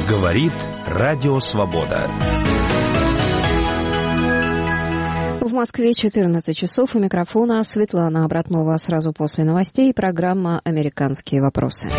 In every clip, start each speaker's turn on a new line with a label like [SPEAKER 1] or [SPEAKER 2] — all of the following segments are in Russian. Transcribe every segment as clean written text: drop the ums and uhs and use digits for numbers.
[SPEAKER 1] Говорит Радио Свобода.
[SPEAKER 2] В Москве 14 часов. У микрофона Светлана Обратнова. Сразу после новостей программа «Американские вопросы».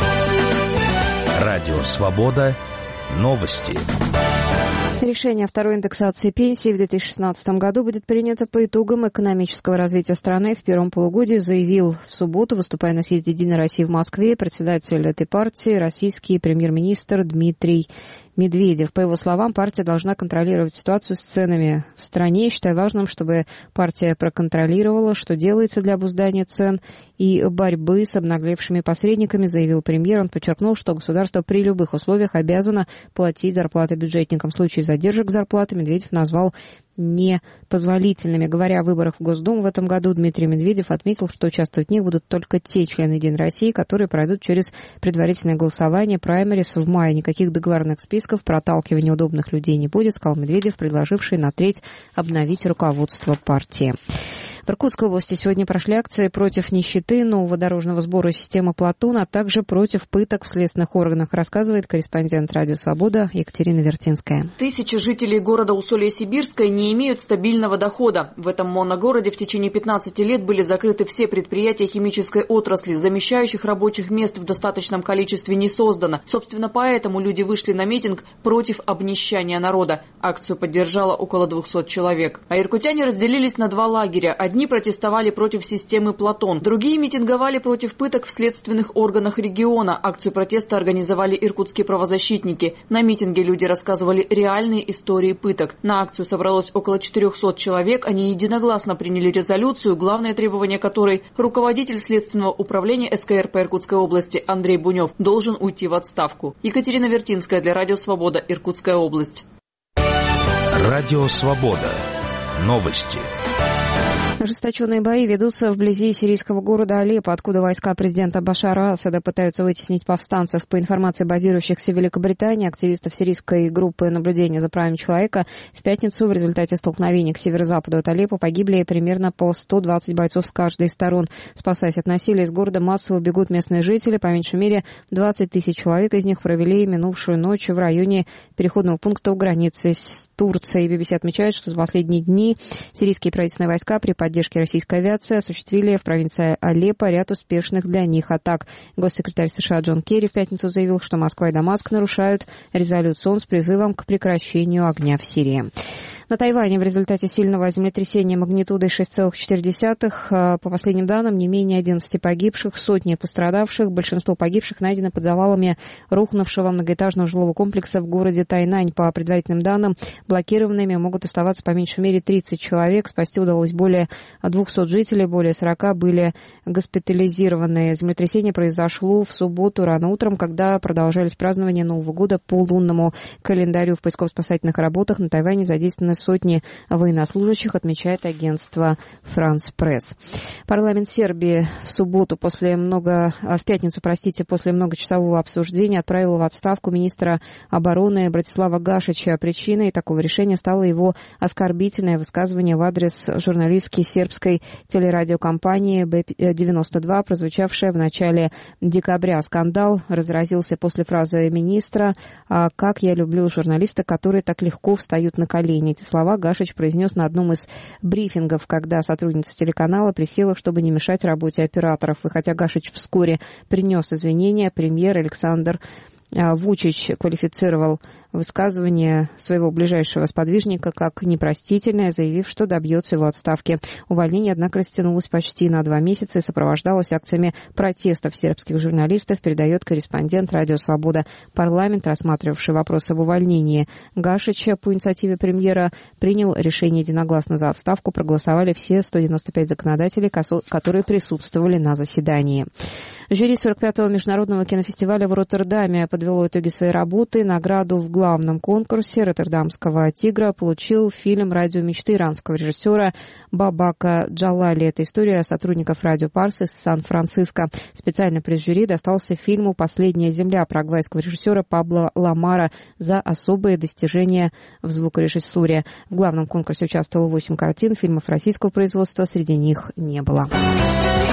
[SPEAKER 1] Радио Свобода. Новости.
[SPEAKER 2] Решение о второй индексации пенсий в 2016 году будет принято по итогам экономического развития страны в первом полугодии, заявил в субботу, выступая на съезде «Единой России» в Москве, председатель этой партии, российский премьер-министр Дмитрий Медведев. По его словам, партия должна контролировать ситуацию с ценами в стране. Считая важным, чтобы партия проконтролировала, что делается для обуздания цен и борьбы с обнаглевшими посредниками, заявил премьер. Он подчеркнул, что государство при любых условиях обязано платить зарплаты бюджетникам. В случае задержек зарплаты Медведев назвал непозволительными. Говоря о выборах в Госдуму в этом году, Дмитрий Медведев отметил, что участвовать в них будут только те члены «Единой России», которые пройдут через предварительное голосование праймерис в мае. Никаких договорных списков, проталкивания удобных людей не будет, сказал Медведев, предложивший на треть обновить руководство партии. В Иркутской области сегодня прошли акции против нищеты, нового дорожного сбора и системы Платон, а также против пыток в следственных органах, рассказывает корреспондент «Радио Свобода» Екатерина Вертинская.
[SPEAKER 3] Тысячи жителей города Усолье-Сибирское не имеют стабильного дохода. В этом моногороде в течение 15 лет были закрыты все предприятия химической отрасли, замещающих рабочих мест в достаточном количестве не создано. Собственно, поэтому люди вышли на митинг против обнищания народа. Акцию поддержало около 200 человек. А иркутяне разделились на два лагеря. Одни протестовали против системы Платон, другие митинговали против пыток в следственных органах региона. Акцию протеста организовали иркутские правозащитники. На митинге люди рассказывали реальные истории пыток. На акцию собралось около 400 человек. Они единогласно приняли резолюцию, главное требование которой – руководитель следственного управления СКР по Иркутской области Андрей Бунев должен уйти в отставку. Екатерина Вертинская для Радио Свобода, Иркутская область.
[SPEAKER 1] Радио Свобода. Новости.
[SPEAKER 2] Ожесточенные бои ведутся вблизи сирийского города Алеппо, откуда войска президента Башара Асада пытаются вытеснить повстанцев. По информации базирующихся в Великобритании, активистов сирийской группы наблюдения за правами человека, в пятницу в результате столкновений к северо-западу от Алеппо погибли примерно по 120 бойцов с каждой из сторон. Спасаясь от насилия, из города массово бегут местные жители. По меньшей мере 20 тысяч человек из них провели минувшую ночь в районе переходного пункта у границы с Турцией. BBC отмечает, что за последние дни сирийские правительственные войска при поддержке российской авиации осуществили в провинции Алеппо ряд успешных для них атак. Госсекретарь США Джон Керри в пятницу заявил, что Москва и Дамаск нарушают резолюцию ООН с призывом к прекращению огня в Сирии. На Тайване в результате сильного землетрясения магнитудой 6,4, по последним данным, не менее 11 погибших, сотни пострадавших. Большинство погибших найдено под завалами рухнувшего многоэтажного жилого комплекса в городе Тайнань. По предварительным данным, блокированными могут оставаться по меньшей мере 30 человек. Спасти удалось более 200 жителей, более 40 были госпитализированы. Землетрясение произошло в субботу рано утром, когда продолжались празднования Нового года по лунному календарю. В поисково-спасательных работах на Тайване задействованы сотни военнослужащих, отмечает агентство «Франс Пресс». Парламент Сербии в пятницу, после многочасового обсуждения отправил в отставку министра обороны Братислава Гашича. Причиной такого решения стало его оскорбительное высказывание в адрес журналистки сербской телерадиокомпании Б-92, прозвучавшее в начале декабря. Скандал разразился после фразы министра «Как я люблю журналиста, которые так легко встают на колени». Эти слова Гашич произнес на одном из брифингов, когда сотрудница телеканала присела, чтобы не мешать работе операторов. И хотя Гашич вскоре принес извинения, премьер Александр Вучич квалифицировал высказывание своего ближайшего сподвижника как непростительное, заявив, что добьется его отставки. Увольнение, однако, растянулось почти на 2 месяца и сопровождалось акциями протестов сербских журналистов, передает корреспондент «Радио Свобода». Парламент, рассматривавший вопрос об увольнении Гашича по инициативе премьера, принял решение единогласно за отставку. Проголосовали все 195 законодателей, которые присутствовали на заседании. Жюри 45-го международного кинофестиваля в Роттердаме подвело итоги своей работы. Награду в главном конкурсе «Роттердамского тигра» получил фильм «Радио мечты» иранского режиссера Бабака Джалали. Это история сотрудников радио Парс из Сан-Франциско. Специальный приз жюри достался фильму «Последняя земля» парагвайского режиссера Пабло Ламара за особые достижения в звукорежиссуре. В главном конкурсе участвовало 8 картин, фильмов российского производства среди них не было.